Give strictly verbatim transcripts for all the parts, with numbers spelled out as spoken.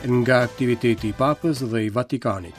nga aktiviteti i Papës dhe i Vatikanit.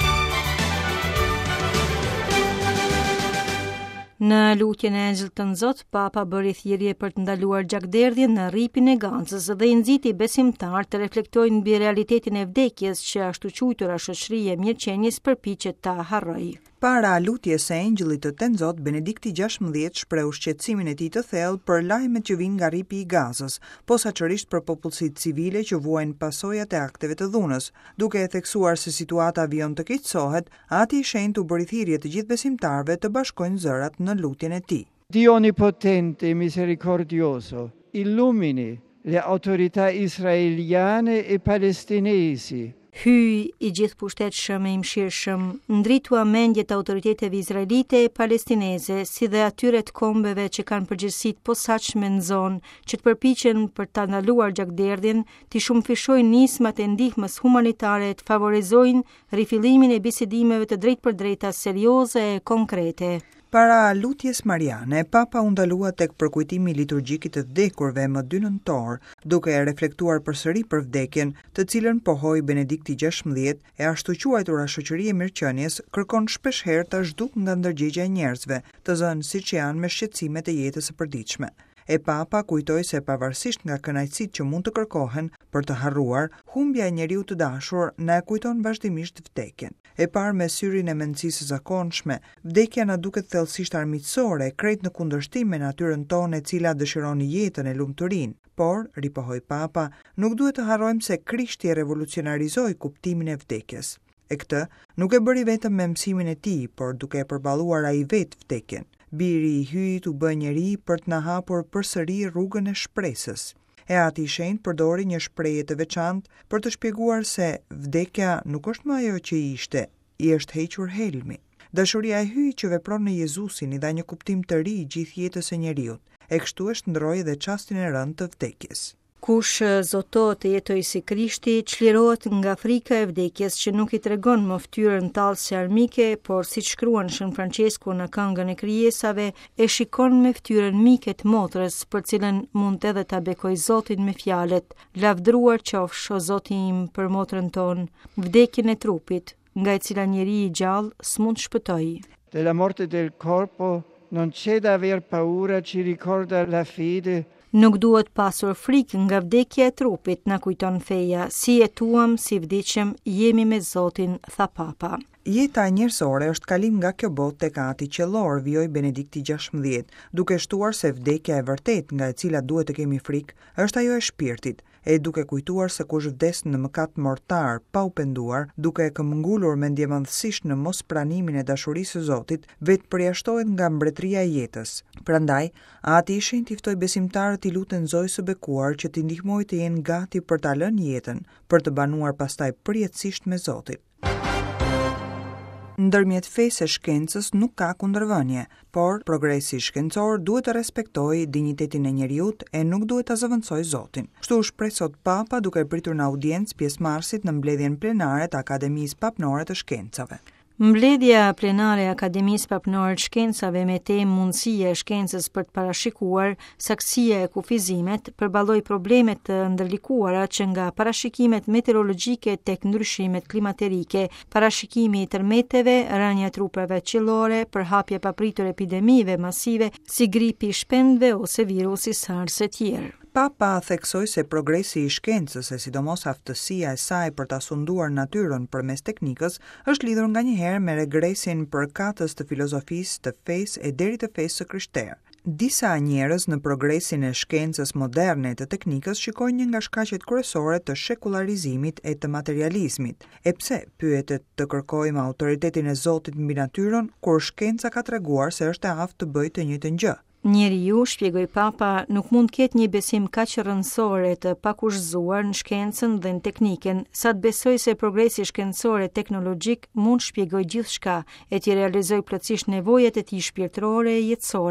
Në lutjen e Engjëllit të Nzot, Papa bëri thirrje për të ndaluar gjakderdhjen në rripin e Gazës dhe i nxiti besimtarët të reflektojnë mbi realitetin e vdekjes që ashtu quajtura shoqëria e mirëqenies përpiqet ta harrojë. Para lutjes së Engjëllit të Nzot, Benedikti gjashtëmbëdhjetë shpreu shqetësimin e tij të thellë për lajmet që vijnë nga rripi i Gazës, posaçërisht për popullsitë civile që vuajnë pasojat e akteve të dhunës. Duke e theksuar se situata vijon të keqësohet, Ati i Shenjtë u bëri thirrje të gjithë besimtarëve të bashkojnë zërat në lutjen e tij. Dio onnipotente e misericordioso, illumini le autorità israeliane e palestinesi. Hyj i gjithë pushtetshëm e i mëshirshëm, ndritua mendjet autoriteteve izraelite e palestineze, si dhe atyre të kombeve që kanë përgjegjësitë posaçme në zonë, që të përpiqen për ta ndaluar gjakderdhjen, të shumëfishojnë nismat e ndihmës humanitare, të favorizojnë rifillimin e bisedimeve të drejtpërdrejta serioze e konkrete. Para lutjes mariane, Papa u ndalua tek përkujtimi liturgjik i të vdekurve më dy nëntor, duke e reflektuar përsëri për vdekjen, të cilën pohoi Benedikti gjashtëmbëdhjetë, e ashtu quajtura shoqëria e mirëqenies kërkon shpeshherë ta zhduk nga ndërgjegja e njerëzve, të zënë siç janë me shqetësimet e jetës së përditshme. E Papa kujtoi se pavarësisht nga kënaqësitë që mund të kërkohen për të harruar, humbja e njeriu të dashur na e kujton vazhdimisht vdekjen. E parë me syrin e mendësisë së zakonshme, vdekja na duket thellësisht armiqësore, krejt në kundërshtim me natyrën tonë e cila dëshiron jetën e lumturinë. Por, ripohoi Papa, nuk duhet të harrojmë se Krishti e revolucionarizoi kuptimin e vdekjes. E këtë nuk e bëri vetëm me mësimin e tij, por duke e përballuar ai vetë vdekjen. Biri i hyjt u bë njeri për të na hapur përsëri rrugën e shpresës. E Ati i Shenjtë përdori një shprehje të veçantë për të shpjeguar se vdekja nuk është më ajo që ishte, i është hequr helmi. Dashuria e hyjt që vepron në Jezusin i dha një kuptim të ri gjithë jetës së njeriut, e kështu e shndroi edhe çastin e rënd të vdekjes. Kush zotohet të jetojë si Krishti, çlirohet nga frika e vdekjes që nuk i tregon më fytyrën tallëse armike, por siç shkruan Shën Francesku në Këngën e Krijesave, e shikon me fytyrën mike të motrës, për cilën mund edhe ta bekoj Zotin me fjalët: "Lavdruar qofsh o Zoti im për motrën tonë, vdekjen e trupit, nga e cila njeri i gjallë s'mund shpëtojë." Della morte del corpo non c'è da aver paura, ci ricorda la fede. Nuk duhet pasur frikë nga vdekja e trupit, na kujton feja, si jetuam, si vdiqem, jemi me Zotin, tha Papa. Jeta njerëzore është kalim nga kjo botë tek Ati qellor, vjoj Benedikti gjashtëmbëdhjetë, duke shtuar se vdekja e vërtet nga e cila duhet të kemi frikë është ajo e shpirtit, e duke kujtuar se kush vdes në mëkat mortar pa u penduar, duke e këmbëngulur mendjemëndësisht në mos pranimin e dashurisë së Zotit, vetë përjashtohet nga mbretëria e jetës. Prandaj, Ati i Shenjtë i ftoi besimtarët i lutën Zojës së bekuar që t'i ndihmojë të jenë gati për ta lënë jetën, për të banuar pastaj përjetësisht me Zotin. Ndërmjet fesë e shkencës nuk ka kundërvënie, por progresi shkencor duhet të respektojë dinjitetin e njeriut e nuk duhet ta zëvendësojë Zotin. Kështu u shpreh sot Papa duke pritur në audiencë pjesëmarrësit në mbledhjen plenare të Akademisë Papnore të Shkencave. Mbledhja plenare e Akademisë Papnore të Shkencave me temë mundësia e shkencës për të parashikuar saksia e kufizimet përballoi problemet të ndërlikuara që nga parashikimet meteorologjike tek ndryshimet klimaterike, parashikimi i tërmeteve, rënja e trupave qiellore, përhapje papritur epidemive masive si gripi i shpendëve ose virusi SARS e tjerë. Papa theksoi se progresi i shkencës e sidomos aftësia e saj për ta sunduar natyrën përmes teknikës është lidhur nganjëherë me regresin përkatës të filozofisë, të fesë e deri të fesë së krishterë. Disa njerëz në progresin e shkencës moderne të teknikës shikojnë një nga shkaqet kryesore të shekularizimit e të materializmit. E pse, pyetet, të kërkojmë autoritetin e Zotit mbi natyrën kur shkenca ka treguar se është e aftë të bëjë të njëjtën gjë? Njeriu, shpjegoi Papa, nuk mund të ketë një besim kaq rrënësore të pakushzuar në shkencën dhe në teknikën, sa të besojë se progresi shkencor e teknologjik mund shpjegoj gjithçka e të realizojë plotësisht nevojat e tij shpirtërore e jetësore.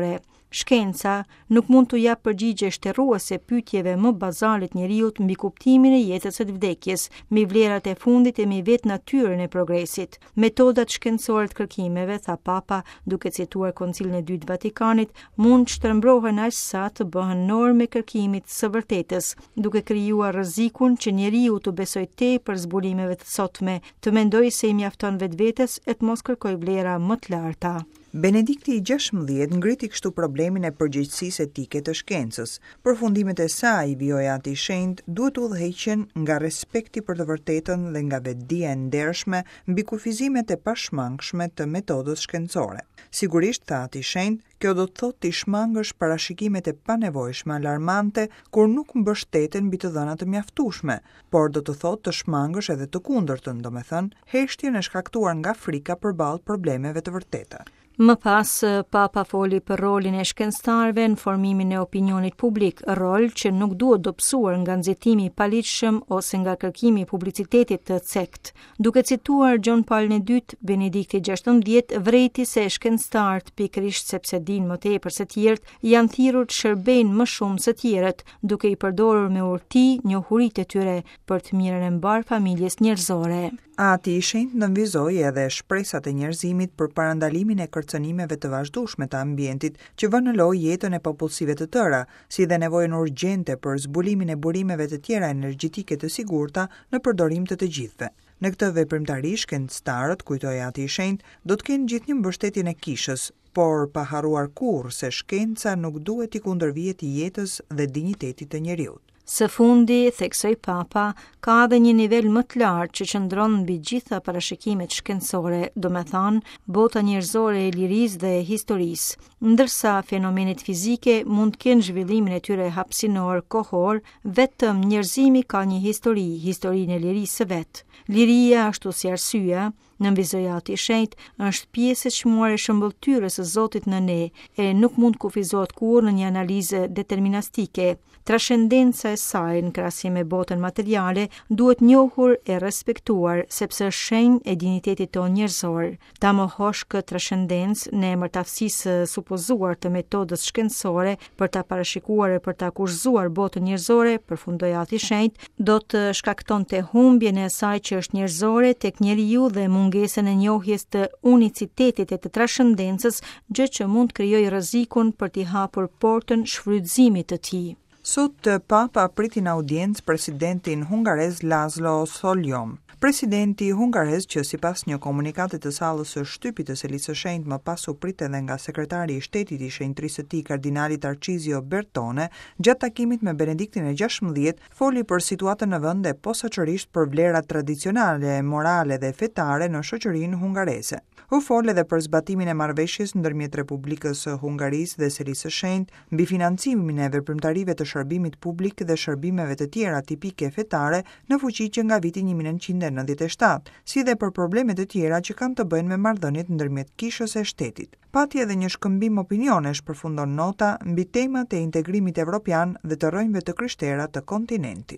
Shkenca nuk mund të jap përgjigje shtërruese pyetjeve më bazale të njerëzit mbi kuptimin e jetës së vdekjes, mbi vlerat e fundit e mbi vetë natyrën e progresit. Metodat shkencore të kërkimeve, tha Papa, duke cituar Koncilin e dytë të Vatikanit, mund shtrembrohen aq sa të bëhen normë e kërkimit së vërtetës, duke krijuar rrezikun që njeriu të besojë tepër zbulimeve të sotme, të mendojë se i mjafton vetvetes e të mos kërkojë vlera më të larta. Benedikti i gjashtëmbëdhjetë ngriti kështu problemin e përgjegjësisë etike të shkencës. Përfundimet e saj, vijoi Ati i Shenjtë, duhet u udhëheqen nga respekti për të vërtetën dhe nga vetdia e ndershme mbi kufizimet e pashmangshme të metodës shkencore. Sigurisht, tha Ati i Shenjtë, kjo do të thotë të shmangësh parashikimet e panevojshme alarmante kur nuk mbështeten mbi të dhëna të mjaftueshme, por do të thotë të shmangësh edhe të kundërtën, domethënë heshtjen e shkaktuar nga frika përballë problemeve të vërteta. Më pas, Papa foli për rolin e shkencëtarëve në formimin e opinionit publik, rol që nuk duhet dobësuar nga nxitimi i paligjshëm ose nga kërkimi i publicitetit të cekt. Duke cituar Gjon Paulin e dytë, Benedikti i gjashtëmbëdhjetë vrejti se shkencëtarët, pikërisht sepse dinë më tepër se tjerët, janë thirrur të shërbejnë më shumë se tjerët, duke i përdorur me urti njohuritë e tyre për të mirën e mbar familjes njerëzore. Ati i Shenjtë nënvizoi edhe shpresat e njerëzimit për parandalimin e kërcënimeve të vazhdueshme të ambientit që vënë në lojë jetën e popullsive të tëra, si dhe nevojën urgjente për zbulimin e burimeve të tjera energjetike të sigurta në përdorim të të gjithëve. Në këtë veprimtari, shkencëtarët, kujtoi Ati i Shenjtë, do të kenë gjithnjë mbështetjen e kishës, por pa harruar kurrë se shkenca nuk duhet i kundërvihet jetës dhe dinjitetit të njeriut. Së fundi, theksoi Papa, ka edhe një nivel më të lartë që qëndron mbi gjitha parashikimet shkencore, domethënë bota njerëzore e lirisë dhe e historisë. Ndërsa fenomenet fizike mund të kenë zhvillimin e tyre hapësinor, kohor, vetëm njerëzimi ka një histori, historinë e lirisë së vet. Liria, ashtu si arsyeja, nënvizoi Ati i Shenjtë, është pjesë e çmuar e shëmbëltyrës së Zotit në ne e nuk mund kufizohet kurrë në një analizë deterministike. Trascendenca e saj në krahasim me botën materiale duhet njohur e respektuar sepse është shenjë e dinjitetit tonë njerëzor. Ta mohosh këtë trascendencë në emër të aftësisë supozuar të metodës shkencore për ta parashikuar e për ta akuzuar botën njerëzore, përfundoi Ati i Shenjtë, do të shkaktonte humbjen e asaj që është njerëzore tek njeriu dhe mungesën e njohjes të unicitetit e të trascendencës, gjë që mund të krijojë rrezikun për t'i hapur portën shfrytëzimit të tij. Sot Papa priti në audiencë presidentin hungarez Laszlo Solyom. Presidenti hungarez, që sipas një komunikati të sallës së shtypit të Selisë së Shenjtë më pas u prit edhe nga sekretari i shtetit i shenjtërisë së tij kardinali Tarcisio Bertone, gjatë takimit me Benediktin e gjashtëmbëdhjetë, foli për situatën në vend e posaçërisht për vlerat tradicionale, morale dhe fetare në shoqërinë hungareze. U fol edhe për zbatimin e marrëveshjes ndërmjet Republikës së Hungarisë dhe Selisë së Shenjtë, mbi financimin e veprimtarive të shërbimit publik dhe shërbimeve të tjera tipike fetare në fuqi që nga viti një mijë e nëntëqind e nëntëdhjetë e shtatë, si dhe për problemet të tjera që kanë të bëjnë me marrëdhëniet ndërmjet kishës e shtetit. Pati edhe një shkëmbim opinionesh, përfundon nota mbi temat e integrimit evropian dhe të rrënjve të krishterë të kontinentit.